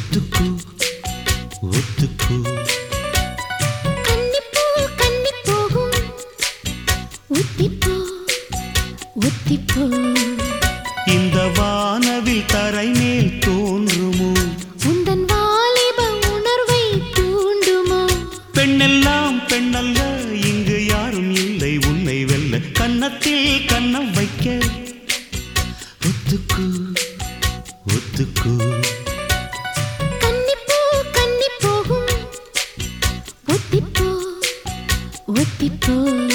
ஒத்துக்கு ஒத்துக்கு கன்னிப்பூ கன்னி போகும் ஒத்திப்போ ஒத்திப்போ இந்த வானவில் தரை மேல் தோன்றுமோ உந்தன் வாலிப உணர்வை தூண்டுமோ பெண்ணெல்லாம் பெண்ணல்ல இங்கு யாரும் இல்லை உன்னை வெல்ல கன்னத்தில் கன்னம் வைக்க ஒத்துக்கு ஒத்துக்கு கன்னிப்பூ கன்னி போகும் ஒத்திப்போ ஒத்திப்போ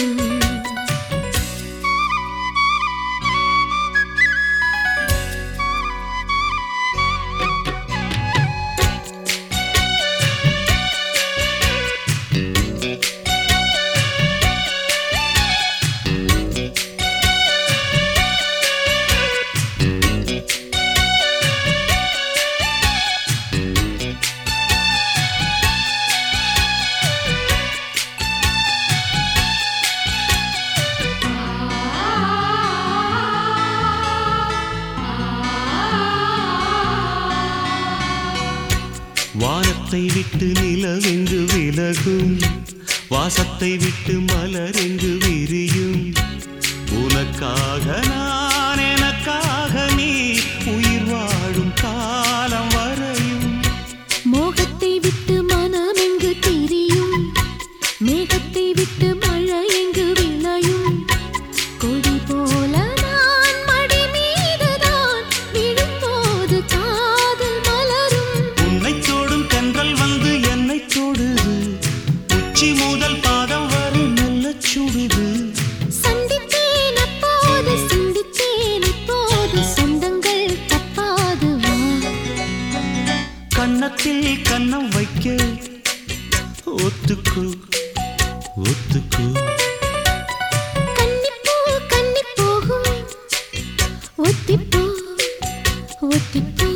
வானத்தை விட்டு நிலவெங்கு விலகும் வாசத்தை விட்டு மலரெங்கு விரியும் உனக்காக நான் எனக்காக நீ உயிர் வாழும் காலம் வரையும் மோகத்தை விட்டு மனம் எங்கு திரியும் மேகத்தை விட்டு மழை எங்கு விளையும் கொடி போல நான் மடி மீதுதான் விழும்போது காதல் மலரும் உன்னை தோடும் தென்றல் வந்து என்னை தொடுது உச்சி முதல் பாதம் வரை நல்ல சுடுது சந்தித்தேன் அப்போது சிந்தித்தேன் இப்போது சொந்தங்கள் தப்பாது வா கன்னத்தில் கன்னம் வைக்க ஒத்துக்கு ஒத்துக்கு கன்னிப்பூ கன்னி போகும் ஒத்திப்போ ஒத்திப்போ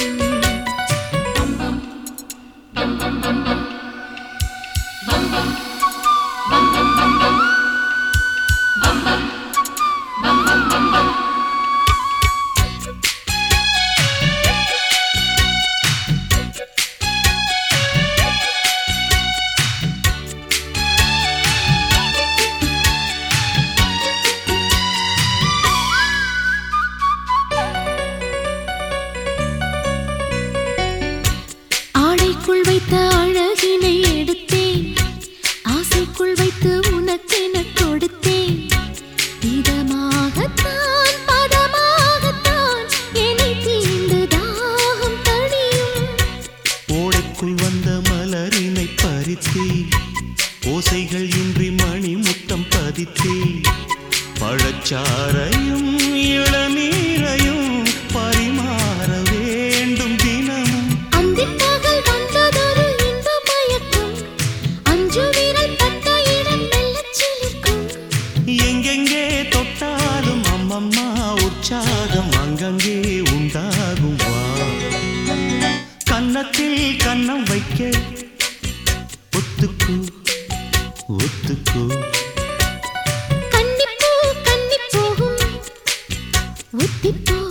ஆடைக்குள் வைத்த அழகினை எடுத்தேன் ஆசைக்குள் வைத்து உனக்கென கொடுத்தேன் இதமாகத்தான் பதமாகத்தான் என்னை தீண்டு தாகம் தணியும் ஓடைக்குள் வந்த மலரினை பறித்தே ஓசைகள் இன்றி மணி முத்தம் பதித்தே பழச்சாரையும் இளநீரையும் பரிமாற வேண்டும் தினமும் அந்திப்பகல் வந்ததொரு இன்ப மயக்கம் அஞ்சு விரல் பட்ட இடம் மெல்லச் சிலிர்க்கும் எங்கெங்கே தொட்டாலும் அம்மம்மா உற்சாகம் அங்கங்கே உண்டாகும் வா கன்னத்தில் கன்னம் வைக்க ஒத்துக்கு ஒத்துக்கு கன்னிப்பூ கன்னி போகும் ஒத்திப்போ